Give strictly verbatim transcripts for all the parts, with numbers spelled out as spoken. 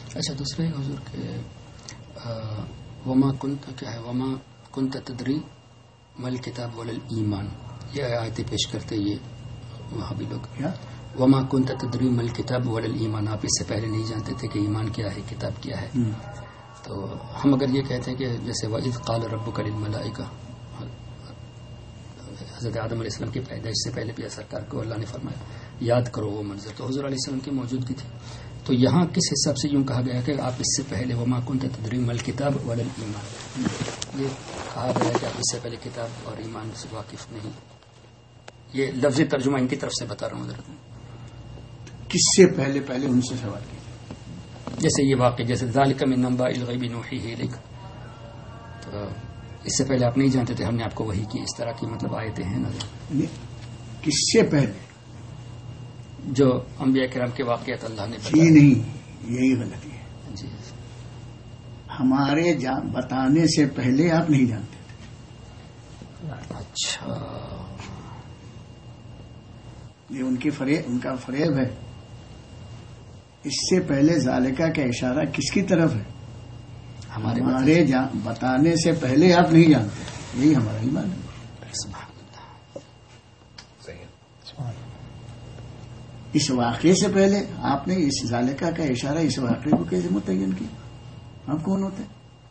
اچھا دوسرے حضور کے وما کنت کیا ہے وما کنت تدری مل کتاب ول ایمان، یہ آیتیں پیش کرتے یہ وہاں بھی لوگ کیا وما کنت تدری مل کتاب ول ایمان، آپ اس سے پہلے نہیں جانتے تھے کہ ایمان کیا ہے، کتاب کیا ہے. تو ہم اگر یہ کہتے ہیں کہ جیسے وَإِذْ قَالَ رَبُّكَ لِلْمَلَائِكَةِ، حضرت آدم علیہ السلام کی پیدائش سے پہلے بھی سرکار کو اللہ نے فرمایا یاد کرو وہ منظر، تو حضور علیہ السلام کی موجودگی تھی. تو یہاں کس حساب سے یوں کہا گیا کہ آپ اس سے پہلے وما کنت تدری مل کتاب ولا ایمان، یہ کہا گیا کہ آپ اس سے پہلے کتاب اور ایمان سے واقف نہیں. یہ لفظی ترجمہ ان کی طرف سے بتا رہا ہوں حضرت. کس سے پہلے پہلے ان سے سوال کیجیے. جیسے یہ واقع جیسے ذالک من انباء الغیب نوحیہ الیک، تو اس سے پہلے آپ نہیں جانتے تھے، ہم نے آپ کو وحی کی، اس طرح کی مطلب آیتیں ہیں نا. کس سے پہلے جو انبیاء کرام کے واقعات اللہ نے جی نہیں، یہی غلطی ہے. جی ہمارے بتانے سے پہلے آپ نہیں جانتے تھے. اچھا یہ ان کی فریب، ان کا فریب ہے. اس سے پہلے ذالکہ کا اشارہ کس کی طرف ہے؟ ہمارے ہمارے بتانے سے پہلے آپ نہیں جانتے، یہی ہمارا ایمان ہے. اس واقعے سے پہلے آپ نے اس ذالکہ کا اشارہ اس واقعے کو کیسے متعین کیا؟ آپ کون ہوتے؟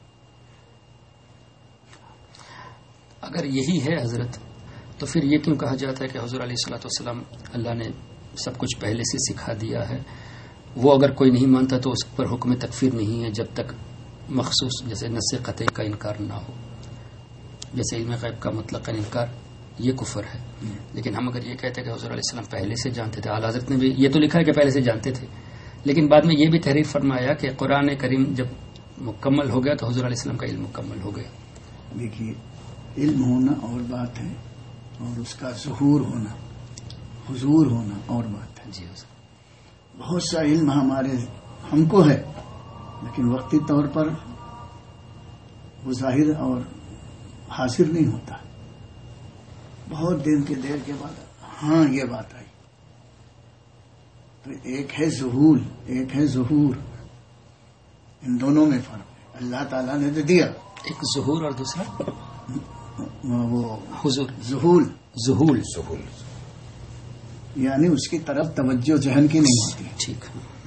اگر یہی ہے حضرت تو پھر یہ کیوں کہا جاتا ہے کہ حضور علیہ الصلوۃ والسلام اللہ نے سب کچھ پہلے سے سکھا دیا ہے، وہ اگر کوئی نہیں مانتا تو اس پر حکم تکفیر نہیں ہے جب تک مخصوص جیسے نص قطعی کا انکار نہ ہو، جیسے علم غیب کا مطلق انکار یہ کفر ہے. لیکن ہم اگر یہ کہتے ہیں کہ حضور علیہ السلام پہلے سے جانتے تھے، اعلیٰ حضرت نے بھی یہ تو لکھا ہے کہ پہلے سے جانتے تھے، لیکن بعد میں یہ بھی تحریر فرمایا کہ قرآن کریم جب مکمل ہو گیا تو حضور علیہ السلام کا علم مکمل ہو گیا. دیکھیے علم ہونا اور بات ہے، اور اس کا ظہور ہونا، حضور ہونا اور بات ہے. جی حضور بہت سا علم ہمارے ہم کو ہے، لیکن وقتی طور پر وہ ظاہر اور حاصل نہیں ہوتا. بہت دن کے دیر کے بعد ہاں یہ بات آئی. تو ایک ہے ظہور، ایک ہے ظہور، ان دونوں میں فرق ہے. اللہ تعالیٰ نے تو دیا ایک ظہور اور دوسرا وہ حضور. ظہور ظہول ظہول یعنی اس کی طرف توجہ ذہن کی نہیں ہوتی. ٹھیک.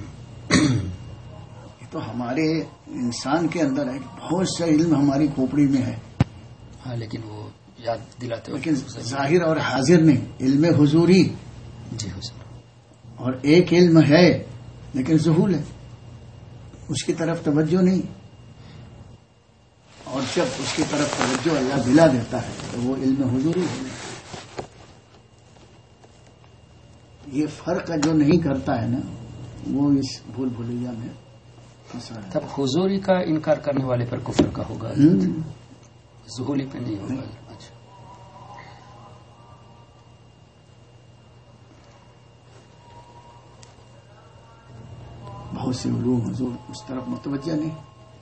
یہ تو ہمارے انسان کے اندر ہے، بہت سا علم ہماری کھوپڑی میں ہے، ہاں لیکن وہ یاد دلاتے ہو لیکن ظاہر اور حاضر نہیں. علم حضوری جی حضور. اور ایک علم ہے لیکن ظہول ہے، اس کی طرف توجہ نہیں. اور جب اس کی طرف توجہ اللہ دلا دیتا ہے تو وہ علم حضوری ہے. یہ فرق جو نہیں کرتا ہے نا وہ اس بھول بھلیا میں پھنسا ہے. تب حضوری کا انکار کرنے والے پر کفر کا ہوگا، ظہولی پہ نہیں ہوگا. اچھا بہت سے علوم حضور اس طرف متوجہ نہیں.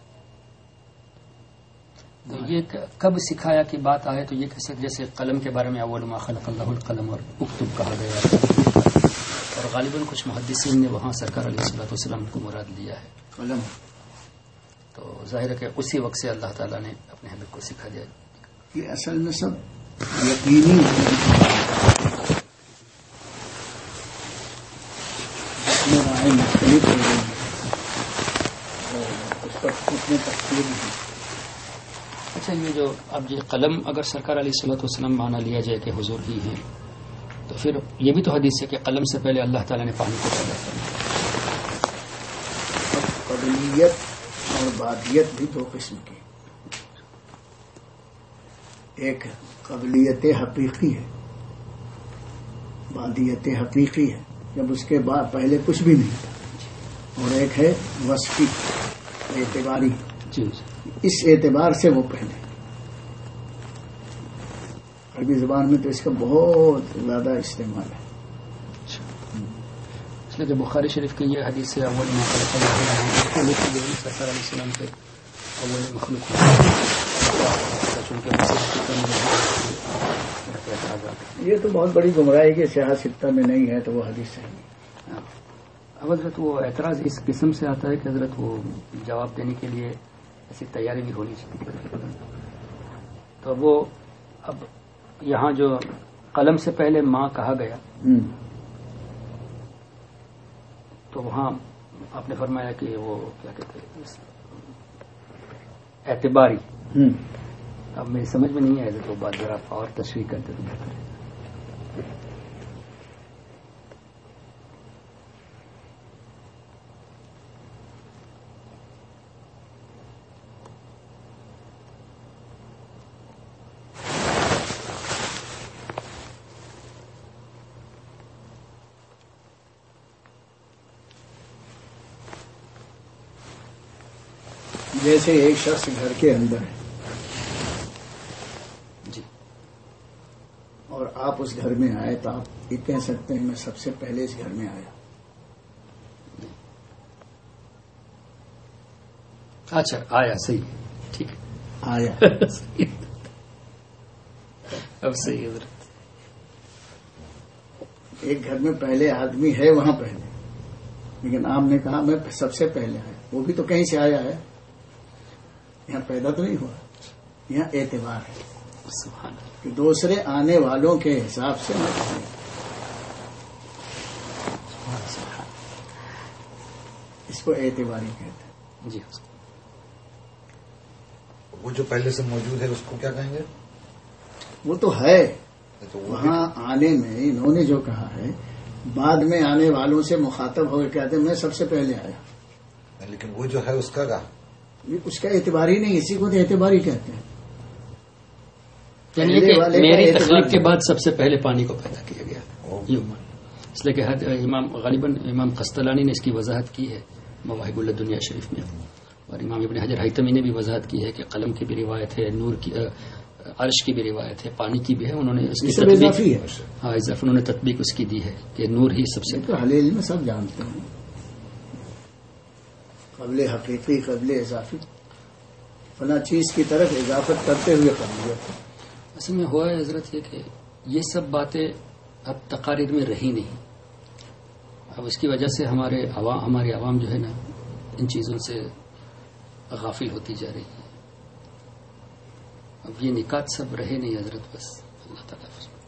تو یہ کب سکھایا کی بات آئے تو یہ کہہ سکتے جیسے قلم کے بارے میں اول ما خلق اللہ القلم اور اکتب کہا گیا، اور غالباً کچھ محدثین نے وہاں سرکار علیہ الصلوۃ والسلام کو مراد لیا ہے قلم. تو ظاہر ہے کہ اسی وقت سے اللہ تعالیٰ نے اپنے حبیب کو سکھا دیا. یہ اصل میں سب یقینی رائے مختلف ہو گئی اور اس پر اتنے تفصیل نہیں. اچھا یہ جو اب یہ قلم اگر سرکار علیہ الصلوۃ والسلام مانا لیا جائے کہ حضور ہی ہیں تو پھر یہ بھی تو حدیث ہے کہ قلم سے پہلے اللہ تعالیٰ نے پانی کو پیدا کرنا. قبلیت اور بعدیت بھی دو قسم کی. ایک قبلیت حقیقی ہے، بعدیت حقیقی ہے جب اس کے بعد پہلے کچھ بھی نہیں تھا، اور ایک ہے وصفی اعتباری. جی اس اعتبار سے وہ پہلے. عربی زبان میں تو اس کا بہت زیادہ استعمال ہے. اس لیے کہ بخاری شریف کی یہ حدیث ہے اول ما خلق اللہ سرکار علیہ السلام کے اول مخلوق یہ تو بہت بڑی گمراہی کے سیاہ ستہ میں نہیں ہے تو وہ حدیث ہے. اب حضرت وہ اعتراض اس قسم سے آتا ہے کہ حضرت وہ جواب دینے کے لیے ایسی تیاری بھی ہونی چاہیے. تو وہ اب یہاں جو قلم سے پہلے ماں کہا گیا تو وہاں آپ نے فرمایا کہ وہ کیا کہتے ہیں اعتباری. اب میری سمجھ میں نہیں آئے تو بات ذرا اور تشریح کرتے تو بہتر ہے. جیسے ایک شخص گھر کے اندر ہے جی اور آپ اس گھر میں آئے تو آپ یہ کہہ سکتے ہیں میں سب سے پہلے اس گھر میں آیا. اچھا آیا صحیح ٹھیک ہے آیا اب صحیح ہے. ایک گھر میں پہلے آدمی ہے وہاں پہلے, لیکن آپ نے کہا میں سب سے پہلے آیا. وہ بھی تو کہیں سے آیا ہے, یہاں پیدا تو نہیں ہوا. یہاں اعتبار ہے سبحان اللہ. کہ دوسرے آنے والوں کے حساب سے میں اس کو اعتباری کہتے ہیں. جی وہ جو پہلے سے موجود ہے اس کو کیا کہیں گے؟ وہ تو ہے تو وہ وہاں آنے میں انہوں نے جو کہا ہے بعد میں آنے والوں سے مخاطب ہو کر کہتے ہیں میں سب سے پہلے آیا. لیکن وہ جو ہے اس کا کہا اس کا اعتباری نہیں, اسی کو تو اعتباری کہتے ہیں. یعنی کہ میری تخلیق کے بعد سب سے پہلے پانی کو پیدا کیا گیا, اس لیے کہ امام غالباً امام قسطلانی نے اس کی وضاحت کی ہے مواہب الدنیا شریف میں, اور امام ابن حجر حیتمی نے بھی وضاحت کی ہے کہ قلم کی بھی روایت ہے, نور کی عرش کی بھی روایت ہے, پانی کی بھی ہے. انہوں نے اس کی تطبیق ہاں اضافی انہوں نے تطبیق اس کی دی ہے کہ نور ہی سب سے اہل علم میں سب جانتے ہیں قبل حقیقی قبل اضافی فلاں چیز کی طرف اضافت کرتے ہوئے قبلیت. اصل میں ہوا ہے حضرت یہ کہ یہ سب باتیں اب تقاریر میں رہی نہیں. اب اس کی وجہ سے ہمارے عوام ہمارے عوام جو ہے نا ان چیزوں سے غافل ہوتی جا رہی ہے. اب یہ نکات سب رہے نہیں حضرت, بس اللہ تعالیٰ